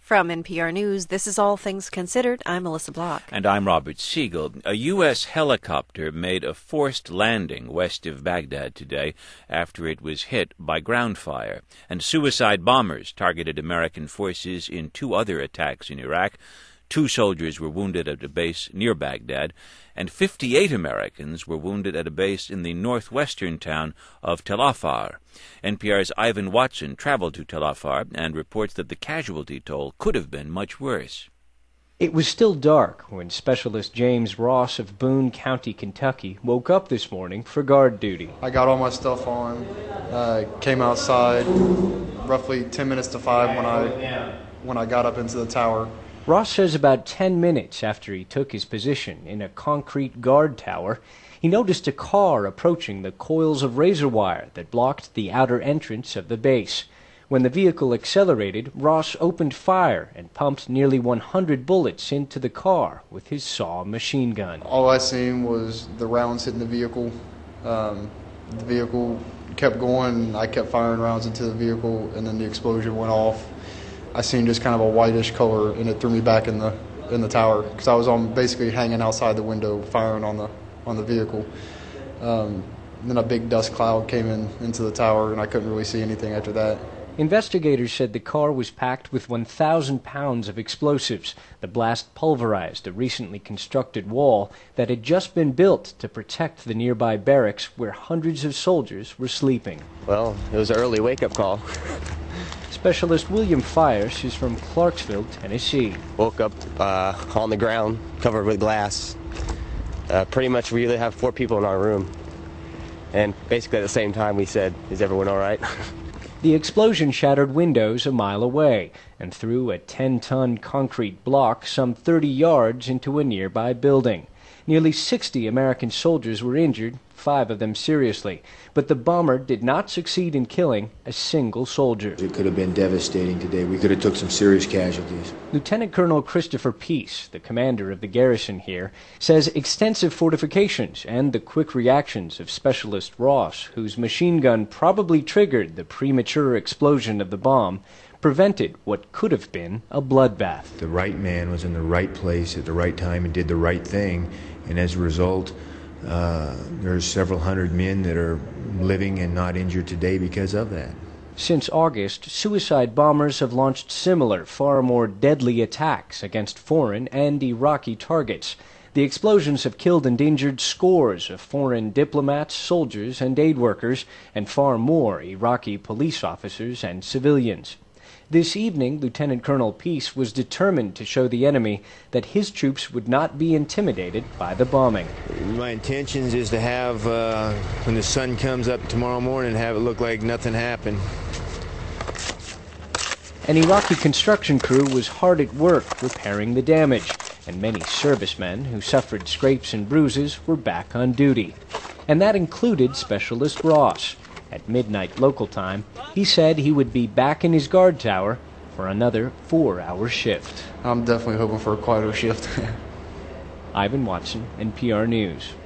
From NPR News, this is All Things Considered. I'm Melissa Block. And I'm Robert Siegel. A U.S. helicopter made a forced landing west of Baghdad today after it was hit by ground fire. And suicide bombers targeted American forces in two other attacks in Iraq. 2 soldiers were wounded at a base near Baghdad, and 58 Americans were wounded at a base in the northwestern town of Tel Afar. NPR's Ivan Watson traveled to Tel Afar and reports that the casualty toll could have been much worse. It was still dark when Specialist James Ross of Boone County, Kentucky, woke up this morning for guard duty. I got all my stuff on, came outside roughly 10 minutes to 5 when I got up into the tower. Ross says about 10 minutes after he took his position in a concrete guard tower, he noticed a car approaching the coils of razor wire that blocked the outer entrance of the base. When the vehicle accelerated, Ross opened fire and pumped nearly 100 bullets into the car with his SAW machine gun. All I seen was the rounds hitting the vehicle. The vehicle kept going, I kept firing rounds into the vehicle, and then the explosion went off. I seen just kind of a whitish color, and it threw me back in the tower because I was basically hanging outside the window, firing on the vehicle. Then a big dust cloud came into the tower, and I couldn't really see anything after that. Investigators said the car was packed with 1,000 pounds of explosives. The blast pulverized a recently constructed wall that had just been built to protect the nearby barracks where hundreds of soldiers were sleeping. Well, it was an early wake-up call. Specialist William Fires is from Clarksville, Tennessee. Woke up on the ground, covered with glass. Pretty much we really have 4 people in our room. And basically at the same time we said, "Is everyone all right?" The explosion shattered windows a mile away and threw a 10-ton concrete block some 30 yards into a nearby building. Nearly 60 American soldiers were injured, 5 of them seriously, but the bomber did not succeed in killing a single soldier. It could have been devastating today. We could have took some serious casualties. Lieutenant Colonel Christopher Peace, the commander of the garrison here, says extensive fortifications and the quick reactions of Specialist Ross, whose machine gun probably triggered the premature explosion of the bomb, prevented what could have been a bloodbath. The right man was in the right place at the right time and did the right thing, and as a result, there's several hundred men that are living and not injured today because of that. Since August, suicide bombers have launched similar, far more deadly attacks against foreign and Iraqi targets. The explosions have killed and injured scores of foreign diplomats, soldiers, and aid workers, and far more Iraqi police officers and civilians. This evening, Lieutenant Colonel Peace was determined to show the enemy that his troops would not be intimidated by the bombing. My intentions is to have, when the sun comes up tomorrow morning, have it look like nothing happened. An Iraqi construction crew was hard at work repairing the damage, and many servicemen who suffered scrapes and bruises were back on duty. And that included Specialist Ross. At midnight local time, he said he would be back in his guard tower for another 4-hour shift. I'm definitely hoping for quite a shift. Ivan Watson, NPR News.